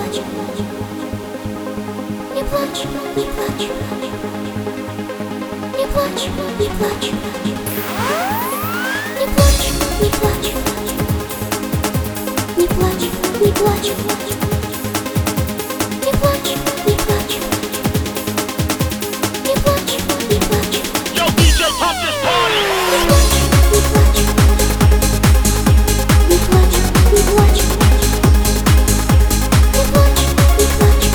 Не плачь, не плачь, не плачь, не плачь, не плачь, не плачь, не плачь, не плачь, не плачь, не плачь, не плачь, не плачь. Yo, DJ, pump this party! Не плачь, не плачь, не плачь, не плачь, не плачь, не плачь,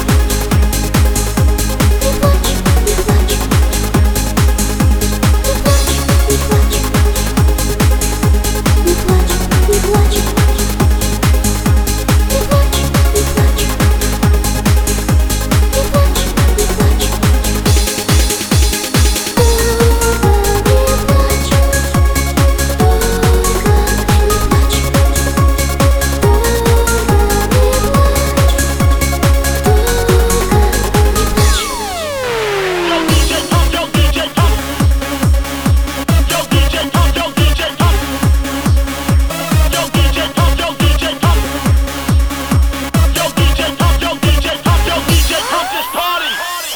не плачь, не плачь, не плачь, не плачь, не плачь, не плачь, не плачь, не плачь, не плачь, не плачь. Yo, DJ, pump, yo, DJ, pump! Yo, DJ, pump, yo, DJ, pump! Yo, DJ, pump, yo, DJ, pump! Yo, DJ, pump, yo, DJ, pump! Yo, DJ, pump this party!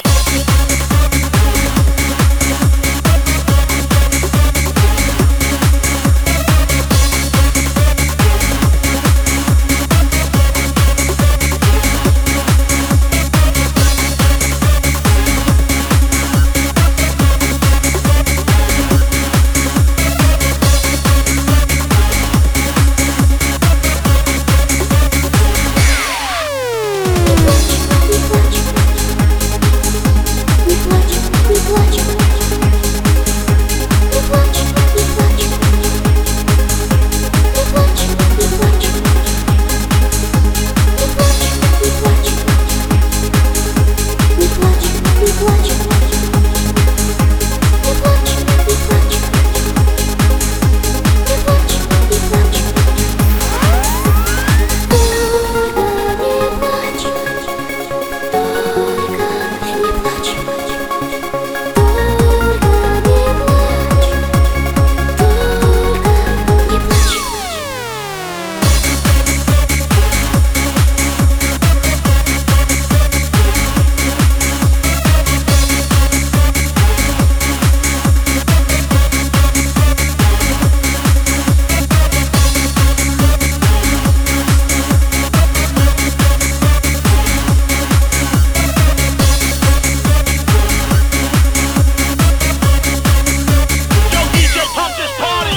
Yo, DJ, pump this party!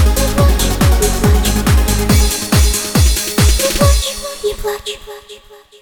Не плачь, не плачь.